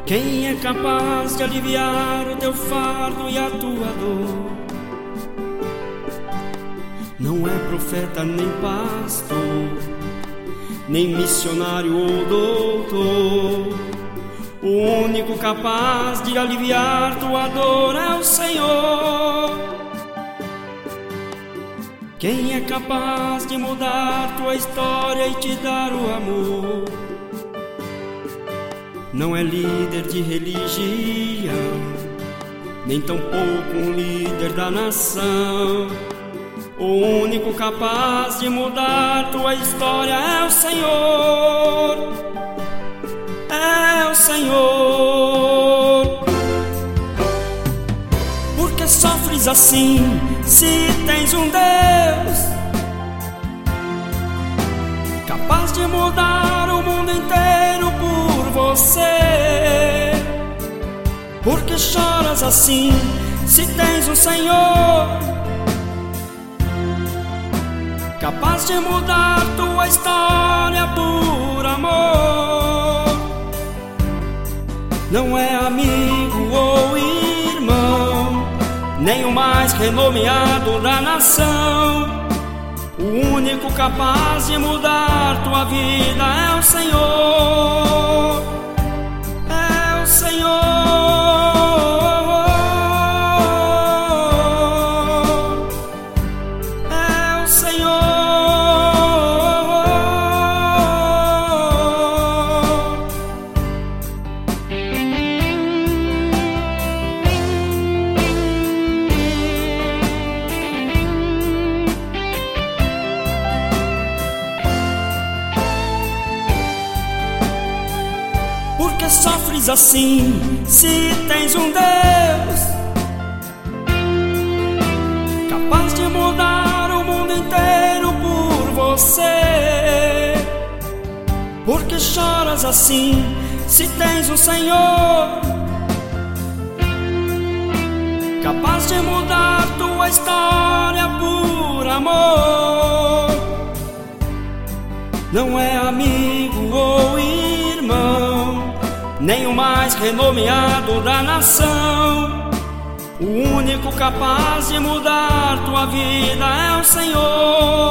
Quem é capaz de aliviar o teu fardo e a tua dor? Não é profeta nem pastor, nem missionário ou doutor. O único capaz de aliviar tua dor é o Senhor. Quem é capaz de mudar tua história e te dar o amor? Não é líder de religião, nem tampouco um líder da nação. O único capaz de mudar tua história é o Senhor. É o Senhor. Por que sofres assim, se tens um Deus capaz de mudar o mundo inteiro por você? Por que choras assim, se tens um Senhor capaz de mudar tua história por amor? Não é amigo ou irmão, nem o mais renomeado da nação. O único capaz de mudar tua vida é o Senhor. É o Senhor. É o Senhor. Por que sofres assim, se tens um Deus capaz de mudar o mundo inteiro por você? Por que choras assim, se tens um Senhor capaz de mudar tua história por amor? Não é amigo ou irmão, nem o mais renomeado da nação. O único capaz de mudar tua vida é o Senhor.